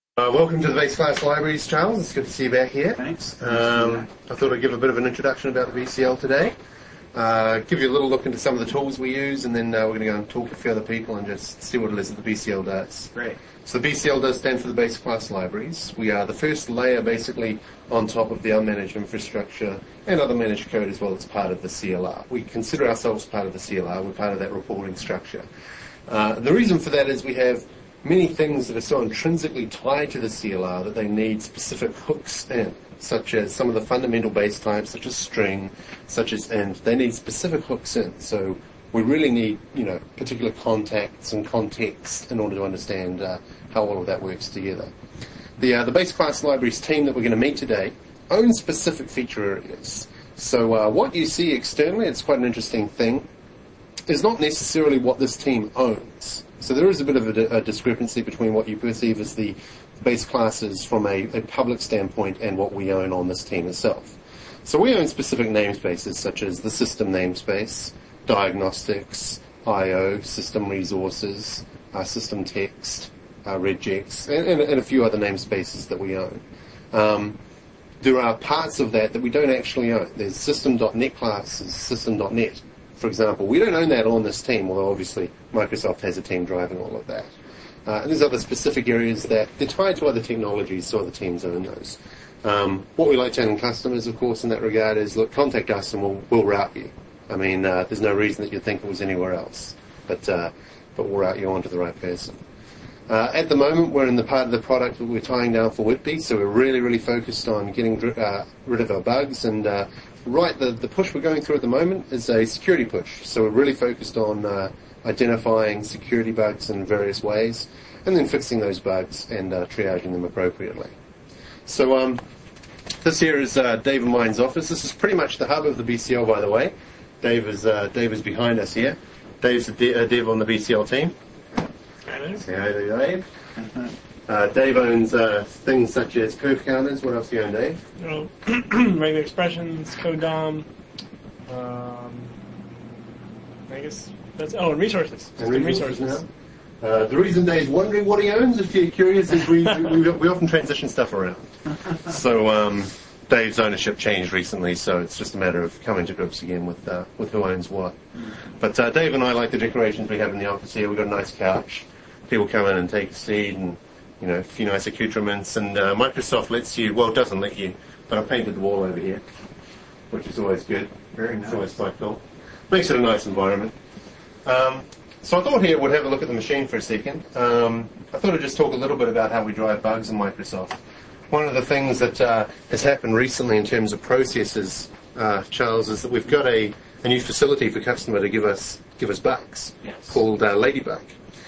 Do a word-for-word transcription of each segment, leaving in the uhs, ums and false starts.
Uh, welcome to the Base Class Libraries, Charles. It's good to see you back here. Thanks. Um, I thought I'd give a bit of an introduction about the B C L today. Uh, give you a little look into some of the tools we use, and then uh, we're going to go and talk to a few other people and just see what it is that the B C L does. Great. So the B C L does stand for the Base Class Libraries. We are the first layer basically on top of the unmanaged infrastructure and other managed code as well as part of the C L R. We consider ourselves part of the C L R. We're part of that reporting structure. Uh, the reason for that is we have many things that are so intrinsically tied to the C L R that they need specific hooks in, such as some of the fundamental base types, such as string, such as int. They need specific hooks in. So we really need, you know, particular contacts and context in order to understand uh, how all of that works together. The uh, the base class libraries team that we're going to meet today owns specific feature areas. So uh, what you see externally, it's quite an interesting thing, is not necessarily what this team owns. So there is a bit of a, a discrepancy between what you perceive as the base classes from a, a public standpoint and what we own on this team itself. So we own specific namespaces such as the system namespace, diagnostics, I O, system resources, uh, system text, uh, regex, and, and, and a few other namespaces that we own. Um, there are parts of that that we don't actually own. There's system dot net classes, system dot net. For example, we don't own that on this team, although obviously Microsoft has a team driving all of that. Uh, and there's other specific areas that they're tied to other technologies, so other teams own those. Um, what we like telling customers, of course, in that regard is, look, contact us and we'll, we'll route you. I mean, uh, there's no reason that you'd think it was anywhere else, but uh, but we'll route you on to the right person. Uh, at the moment, we're in the part of the product that we're tying down for Whitby, so we're really, really focused on getting uh, rid of our bugs and uh, Right, the, the push we're going through at the moment is a security push. So we're really focused on uh, identifying security bugs in various ways and then fixing those bugs and uh, triaging them appropriately. So um, this here is uh, Dave and mine's office. This is pretty much the hub of the B C L, by the way. Dave is, uh, Dave is behind us here. Dave's a, de- a dev on the B C L team. Hello. Say hi to Dave. Uh, Dave owns uh, things such as perf counters. What else do you own, Dave? Well, regular expressions, code D O M, um, I guess that's, oh, and resources. And System resources resources. now. Uh, the reason Dave's wondering what he owns, if you're curious, is we, we, we often transition stuff around. So um, Dave's ownership changed recently, so it's just a matter of coming to grips again with uh, with who owns what. But uh, Dave and I like the decorations we have in the office here. We've got a nice couch. People come in and take a seat and, you know, a few nice accoutrements, and uh, Microsoft lets you, well, it doesn't let you, but I painted the wall over here, which is always good. Very nice. It's always quite cool. Makes it a nice environment. Um, so I thought here we'd have a look at the machine for a second. Um, I thought I'd just talk a little bit about how we drive bugs in Microsoft. One of the things that uh, has happened recently in terms of processes, uh, Charles, is that we've got a, a new facility for customer to give us give us bugs Yes. called uh, Ladybug.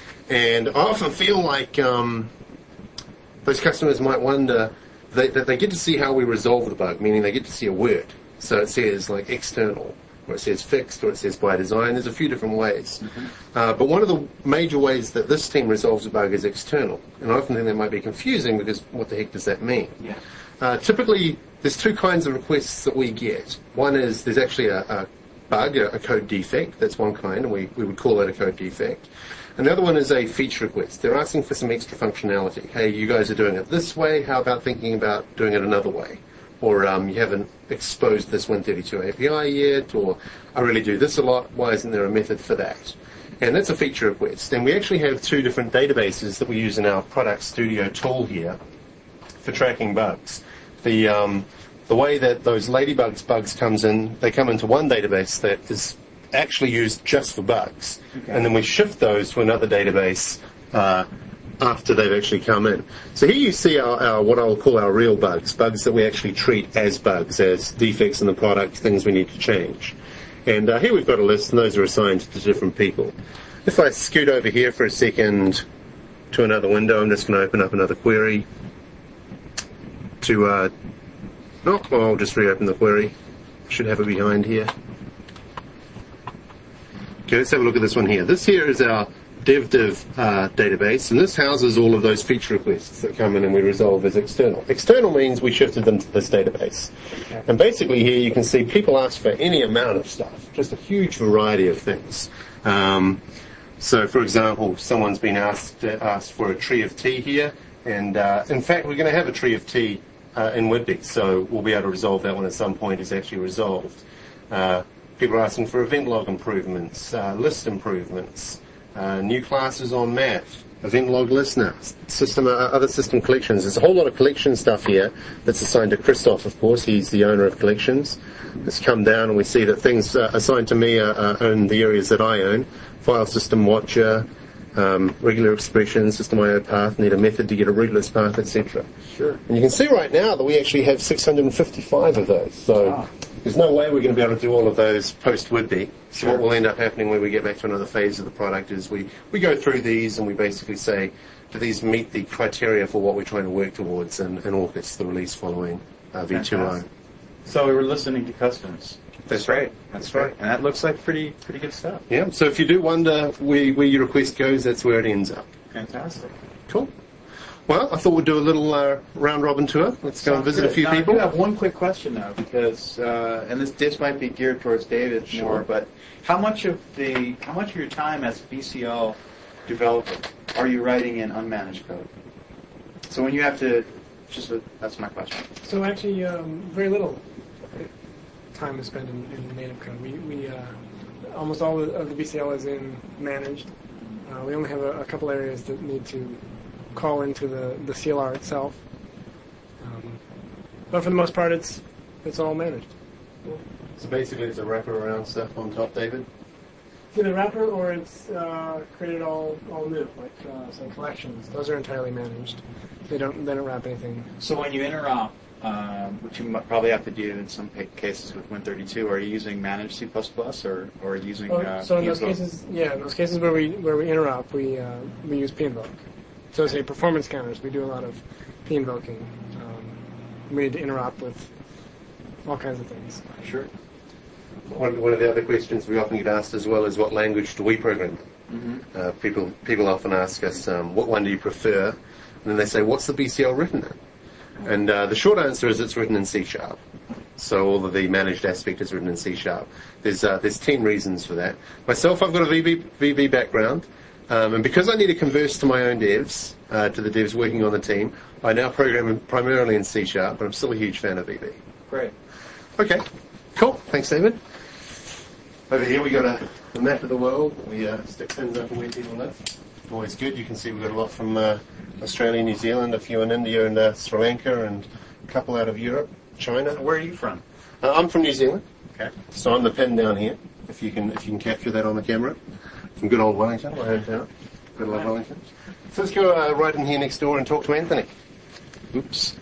And I often feel like um, those customers might wonder they, that they get to see how we resolve the bug, meaning they get to see a word. So it says like external, or it says fixed, or it says by design. There's a few different ways. Mm-hmm. Uh, but one of the major ways that this team resolves a bug is external. And I often think that might be confusing because what the heck does that mean? Yeah. Uh, typically, there's two kinds of requests that we get. One is there's actually a, a bug, a, a code defect. That's one kind, and we, we would call that a code defect. Another one is a feature request. They're asking for some extra functionality. Hey, you guys are doing it this way. How about thinking about doing it another way? Or um, you haven't exposed this Win thirty-two A P I yet, or I really do this a lot. Why isn't there a method for that? And that's a feature request. And we actually have two different databases that we use in our Product Studio tool here for tracking bugs. The um, the way that those Ladybugs bugs comes in, they come into one database that is actually used just for bugs. Okay. And then we shift those to another database uh, after they've actually come in. So here you see our, our what I'll call our real bugs, bugs that we actually treat as bugs, as defects in the product, things we need to change. And uh, here we've got a list, and those are assigned to different people. If I scoot over here for a second to another window, I'm just going to open up another query to, uh, oh, well, I'll just reopen the query. Should have it behind here. Okay, let's have a look at this one here. This here is our DevDiv uh, database, and this houses all of those feature requests that come in and we resolve as external. External means we shifted them to this database. And basically here you can see people ask for any amount of stuff, just a huge variety of things. Um, so, for example, someone's been asked uh, asked for a tree of tea here, And uh, in fact, we're going to have a tree of tea uh, in Whitby, so we'll be able to resolve that one at some point. It's actually resolved. Uh, people are asking for event log improvements, uh, list improvements, uh, new classes on math, event log listener, system, uh, other system collections. There's a whole lot of collection stuff here that's assigned to Christoph, of course. He's the owner of collections. It's come down and we see that things uh, assigned to me are, are own the areas that I own. File system watcher, um, regular expression, system I O path, need a method to get a root list path, et cetera. Sure. And you can see right now that we actually have six hundred fifty-five of those. So Ah. there's no way we're going to be able to do all of those post-Whitby. So Sure. what will end up happening when we get back to another phase of the product is we, we go through these and we basically say, do these meet the criteria for what we're trying to work towards, and, and all gets the release following uh, V two O. Fantastic. So we were listening to customers. That's right. That's right. And that looks like pretty pretty good stuff. Yeah, so if you do wonder where, where your request goes, that's where it ends up. Fantastic. Cool. Well, I thought we'd do a little uh, round-robin tour. Let's go and visit Good. a few Now, people. I do have one quick question though, because uh, and this this might be geared towards David Sure. more, but how much of the how much of your time as a B C L developer are you writing in unmanaged code? So when you have to, just a, that's my question. So actually, um, very little time is spent in, in native code. We, we uh, almost all of the B C L is in managed. Uh, we only have a, a couple areas that need to call into the, the C L R itself. Um, but for the most part, it's it's all managed. So basically it's a wrapper around stuff on top, David? It's either wrapper or it's uh, created all, all new, like uh, some collections. Those are entirely managed. They don't they don't wrap anything. So when you interop, um, which you might probably have to do in some pa- cases with Win thirty-two, are you using managed C plus plus or or using? Oh, Uh, so in those P invoke? cases, yeah, in those cases where we where we interop, we uh, we use P invoke. So say performance counters, we do a lot of P invoking. Um, we need to interop with all kinds of things. Sure. One, one of the other questions we often get asked as well is what language do we program? Mm-hmm. Uh, people people often ask us, um, what one do you prefer? And then they say, what's the B C L written in? And uh, the short answer is it's written in C Sharp. So all of the managed aspect is written in C Sharp. There's uh, there's ten reasons for that. Myself, I've got a V B, V B background. Um, and because I need to converse to my own devs, uh, to the devs working on the team, I now program primarily in C Sharp, but I'm still a huge fan of V B. Great. Okay, cool. Thanks, David. Over here we got a, a map of the world. We uh, stick pins up where people live. Always good. You can see we've got a lot from uh, Australia, New Zealand, a few in India and uh, Sri Lanka, and a couple out of Europe, China. Where are you from? Uh, I'm from New Zealand, Okay. so I'm the pin down here. If you can, if you can capture that on the camera, from good old Wellington, my hometown. Good old Wellington. So let's go uh, right in here next door and talk to Anthony. Oops.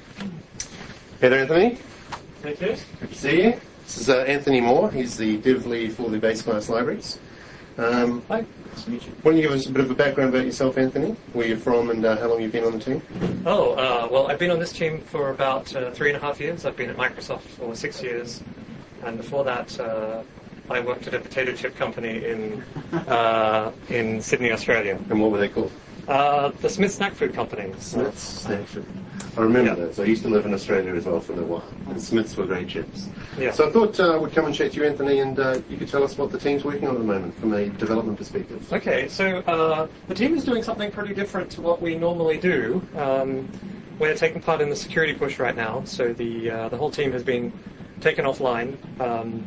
Hey there, Anthony. Thank you. Good to see you. This is uh, Anthony Moore. He's the dev lead for the base class libraries. Um, Hi. Nice to meet you. why don't you give us a bit of a background about yourself, Anthony? Where you're from and uh, how long you've been on the team? Oh, uh, well, I've been on this team for about uh, three and a half years. I've been at Microsoft for six years. And before that, uh, I worked at a potato chip company in uh, in Sydney, Australia. And what were they called? Uh, the Smith Snack Food Company. Smiths Snack Food. I remember Yeah. those. I used to live in Australia as well for a little while. And Smiths were great chips. Yeah. So I thought uh, we'd come and chat to you, Anthony, and uh, you could tell us what the team's working on at the moment from a development perspective. Okay, so uh, the team is doing something pretty different to what we normally do. Um, we're taking part in the security push right now, so the uh, the whole team has been taken offline um,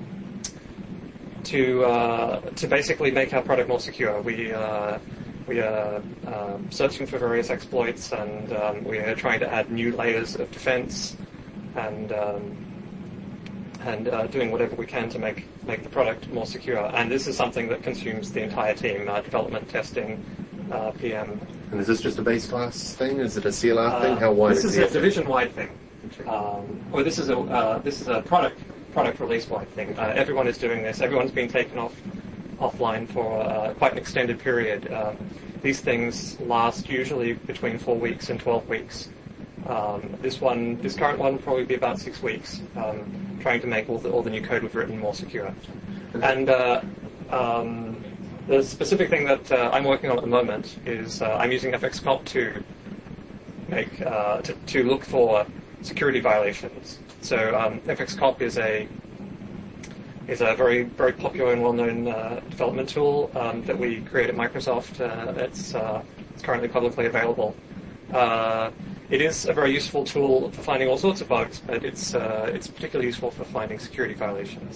to uh, to basically make our product more secure. We uh, we are um, searching for various exploits, and um, we are trying to add new layers of defense, and um, and uh, doing whatever we can to make make the product more secure. And this is something that consumes the entire team: uh, development, testing, uh, P M. And is this just a base class thing? Is it a C L R Uh, thing? How wide This is is the a effort? division-wide thing, um, or this is a uh, this is a product product release-wide thing. Uh, everyone is doing this. Everyone's been taken off offline for uh, quite an extended period. Uh, these things last usually between four weeks and twelve weeks. Um, this one, this current one, will probably be about six weeks. Um, trying to make all the all the new code we've written more secure. And uh, um, the specific thing that uh, I'm working on at the moment is uh, I'm using F X Comp to make uh, to, to look for security violations. So um, F X Comp is a is a very very popular and well-known uh, development tool um, that we create at Microsoft. Uh, it's uh, it's currently publicly available, Uh, it is a very useful tool for finding all sorts of bugs, but it's uh, it's particularly useful for finding security violations.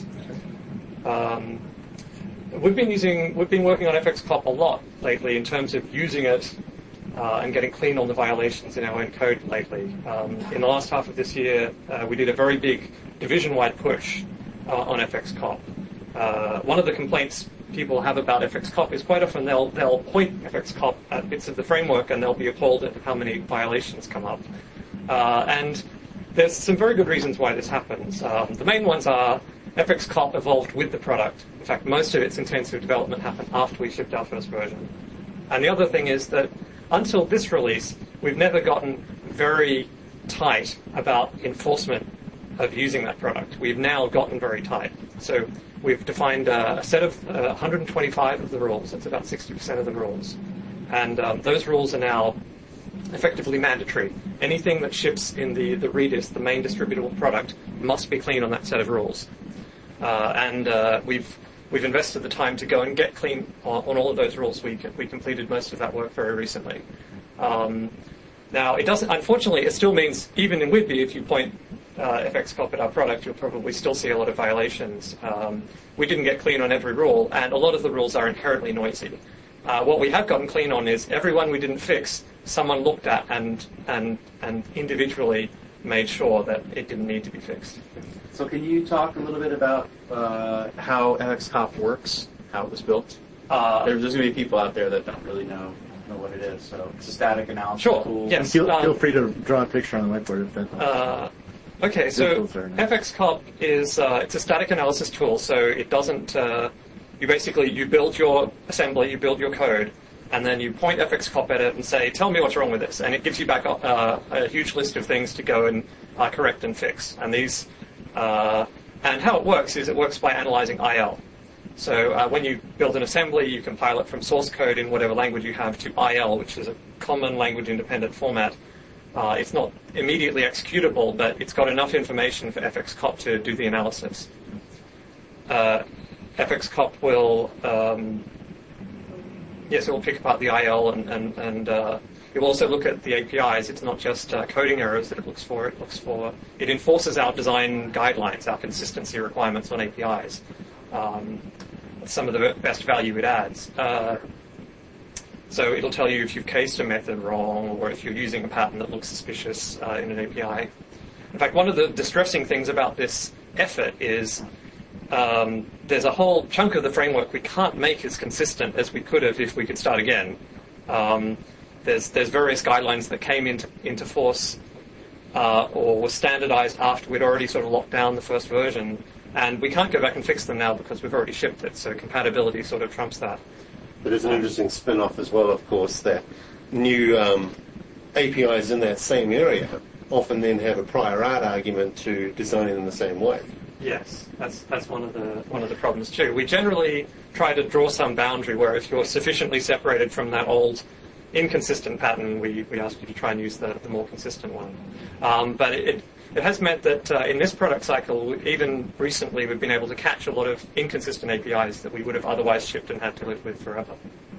Um, we've been using we've been working on F X cop a lot lately in terms of using it uh, and getting clean on the violations in our own code lately. Um, in the last half of this year, uh, we did a very big division-wide push uh, on F X cop. Uh, one of the complaints people have about F X cop is quite often they'll they'll point F X cop at bits of the framework and they'll be appalled at how many violations come up. Uh, and there's some very good reasons why this happens. Um, the main ones are F X cop evolved with the product. In fact, most of its intensive development happened after we shipped our first version. And the other thing is that until this release, we've never gotten very tight about enforcement of using that product. We've now gotten very tight. So we've defined uh, a set of uh, one hundred twenty-five of the rules. That's about sixty percent of the rules. And um, those rules are now effectively mandatory. Anything that ships in the, the Redis, the main distributable product, must be clean on that set of rules. Uh, and uh, we've we've invested the time to go and get clean on, on all of those rules. We we completed most of that work very recently. Um, now, it doesn't. Unfortunately, it still means even in Whidbey, if you point uh, F X cop at our product, you'll probably still see a lot of violations. Um, we didn't get clean on every rule, and a lot of the rules are inherently noisy. Uh, what we have gotten clean on is every one we didn't fix, someone looked at and and and individually made sure that it didn't need to be fixed. So can you talk a little bit about uh, how F X cop works, how it was built? Uh, There's going to be people out there that don't really know know what it is. So it's a static analysis Sure, tool. yes. Feel, Um, feel free to draw a picture on the whiteboard if that helps. Uh, okay, so Visuals are nice. F X cop is uh, it's a static analysis tool. So it doesn't. Uh, you basically you build your assembly, you build your code, and then you point F X cop at it and say, "Tell me what's wrong with this," and it gives you back uh, a huge list of things to go and uh, correct and fix. And these uh, and how it works is it works by analyzing I L. So uh, when you build an assembly, you compile it from source code in whatever language you have to I L, which is a common language-independent format. Uh, it's not immediately executable, but it's got enough information for F X cop to do the analysis. Uh, F X cop will, um, yes, it will pick apart the I L, and, and, and uh, it will also look at the A P Is. It's not just uh, coding errors that it looks for. It looks for, it enforces our design guidelines, our consistency requirements on A P Is. Um, some of the best value it adds. Uh, so it'll tell you if you've cased a method wrong or if you're using a pattern that looks suspicious uh, in an A P I. In fact, one of the distressing things about this effort is um, there's a whole chunk of the framework we can't make as consistent as we could have if we could start again. Um, there's there's various guidelines that came into into force uh, or were standardized after we'd already sort of locked down the first version. And we can't go back and fix them now because we've already shipped it, so compatibility sort of trumps that. But there's an interesting spin-off as well, of course, that new um, A P Is in that same area often then have a prior art argument to designing in the same way. Yes, that's that's one of the one of the problems too. We generally try to draw some boundary where if you're sufficiently separated from that old inconsistent pattern, we, we ask you to try and use the, the more consistent one. Um, but it, it It has meant that uh, in this product cycle, even recently, we've been able to catch a lot of inconsistent A P Is that we would have otherwise shipped and had to live with forever.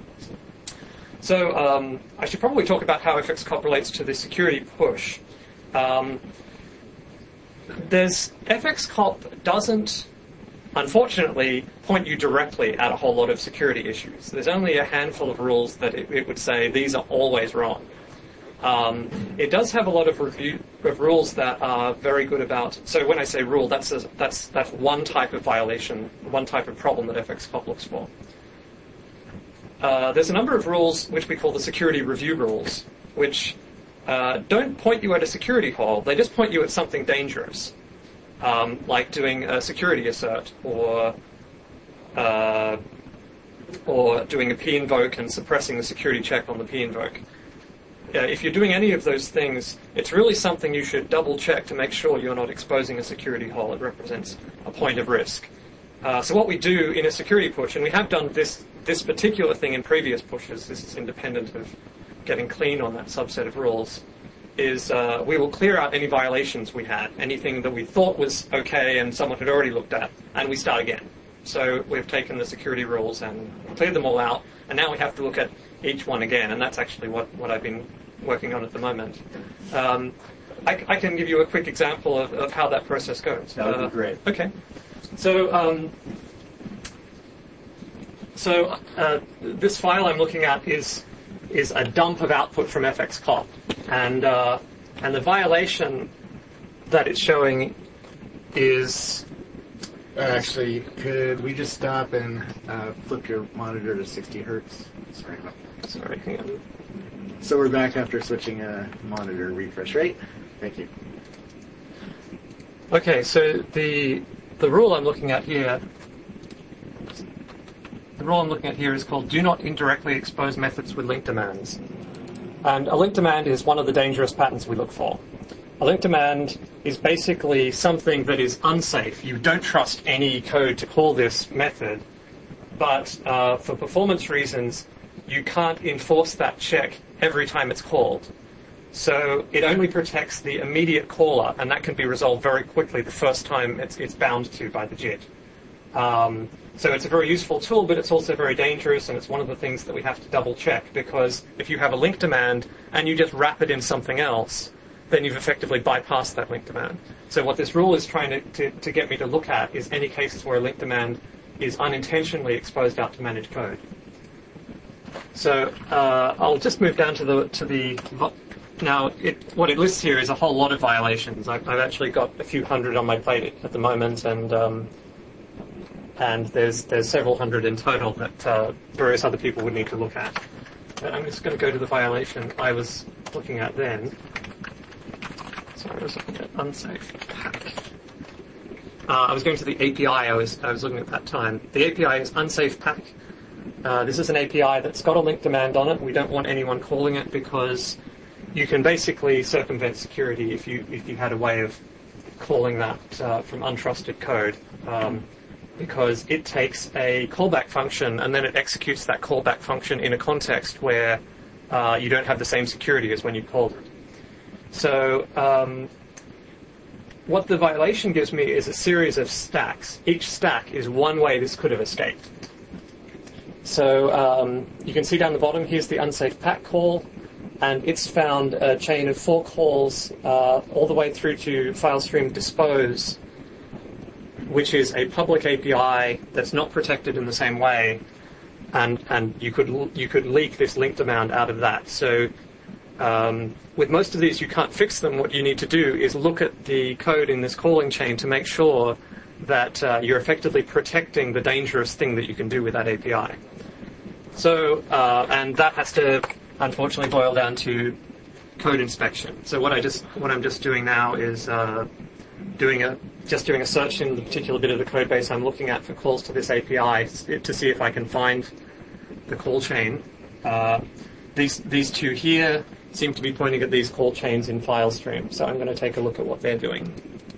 So um, I should probably talk about how F X cop relates to the security push. Um, there's F X cop doesn't, unfortunately, point you directly at a whole lot of security issues. There's only a handful of rules that it, it would say these are always wrong. Um, it does have a lot of review of rules that are very good about. So when I say rule, that's a, that's that's one type of violation, one type of problem that F X cop looks for. Uh, there's a number of rules which we call the security review rules, which uh, don't point you at a security hole. They just point you at something dangerous, um, like doing a security assert or uh, or doing a p invoke and suppressing the security check on the p invoke. Uh, if you're doing any of those things, it's really something you should double check to make sure you're not exposing a security hole. It represents a point of risk. Uh, so what we do in a security push, and we have done this this particular thing in previous pushes, this is independent of getting clean on that subset of rules, is uh, we will clear out any violations we had, anything that we thought was okay and someone had already looked at, and we start again. So we've taken the security rules and cleared them all out, and now we have to look at each one again, and that's actually what, what I've been working on at the moment. Um, I, I can give you a quick example of, of how that process goes. That would Uh, be great. Okay. So, um, so uh, this file I'm looking at is is a dump of output from F X cop, and uh, and the violation that it's showing is. Actually, could we just stop and uh, flip your monitor to sixty hertz? Sorry. Sorry, hang on. So we're back after switching a monitor refresh rate. Thank you. Okay, so the the rule I'm looking at here, the rule I'm looking at here is called "Do not indirectly expose methods with link demands," and a link demand is one of the dangerous patterns we look for. A link demand is basically something that is unsafe. You don't trust any code to call this method, but uh, for performance reasons, you can't enforce that check every time it's called. So it only protects the immediate caller, and that can be resolved very quickly the first time it's, it's bound to by the J I T. Um, so it's a very useful tool, but it's also very dangerous, and it's one of the things that we have to double check, because if you have a link demand and you just wrap it in something else, then you've effectively bypassed that link demand. So what this rule is trying to, to, to get me to look at is any cases where a link demand is unintentionally exposed out to managed code. So uh, I'll just move down to the to the now. It, what it lists here is a whole lot of violations. I've, I've actually got a few hundred on my plate at the moment, and um, and there's there's several hundred in total that uh, various other people would need to look at. But I'm just going to go to the violation I was looking at then. Sorry, I was looking at unsafe pack. Uh, I was going to the A P I I was, I was looking at that time. The A P I is unsafe pack. Uh, this is an A P I that's got a link demand on it. We don't want anyone calling it because you can basically circumvent security if you if you had a way of calling that uh, from untrusted code, um, because it takes a callback function and then it executes that callback function in a context where uh, you don't have the same security as when you called it. So um, what the violation gives me is a series of stacks. Each stack is one way this could have escaped. So um, you can see down the bottom, here's the unsafe pack call, and it's found a chain of four calls uh, all the way through to FileStream dispose, which is a public A P I that's not protected in the same way, and and you could you could leak this link demand out of that. So Um, with most of these, you can't fix them. What you need to do is look at the code in this calling chain to make sure that uh, you're effectively protecting the dangerous thing that you can do with that A P I. So, uh, and that has to, unfortunately, boil down to code inspection. So what I just, what I'm just doing now is uh, doing a, just doing a search in the particular bit of the code base I'm looking at for calls to this A P I to see if I can find the call chain. Uh, these these two here seem to be pointing at these call chains in FileStream. So I'm going to take a look at what they're doing.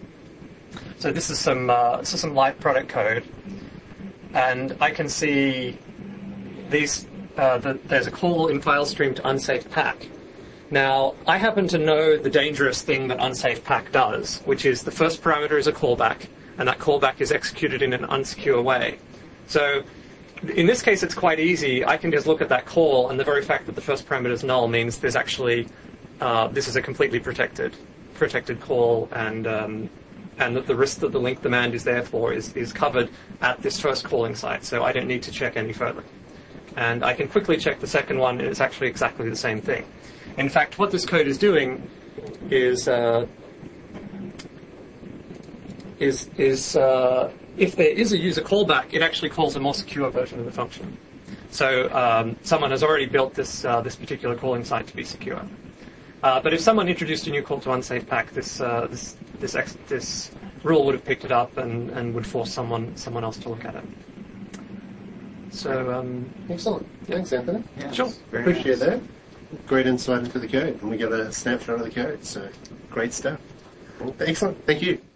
So this is some uh, this is some live product code, and I can see these. Uh, the, there's a call in FileStream to unsafe pack. Now I happen to know the dangerous thing that unsafe pack does, which is the first parameter is a callback, and that callback is executed in an unsecure way. So in this case, it's quite easy. I can just look at that call, and the very fact that the first parameter is null means there's actually uh, this is a completely protected protected call, and um, and that the risk that the link demand is there for is is covered at this first calling site. So I don't need to check any further, and I can quickly check the second one, and it's actually exactly the same thing. In fact, what this code is doing is uh, is is uh, if there is a user callback, it actually calls a more secure version of the function. So um, someone has already built this uh, this particular calling site to be secure. Uh, but if someone introduced a new call to unsafe pack, this uh, this this ex- this rule would have picked it up and, and would force someone someone else to look at it. So um, Excellent. Thanks, Anthony. Yeah, Sure. very Appreciate nice. that. Great insight into the code, and we get a snapshot of the code. So great stuff. Excellent. Thank you.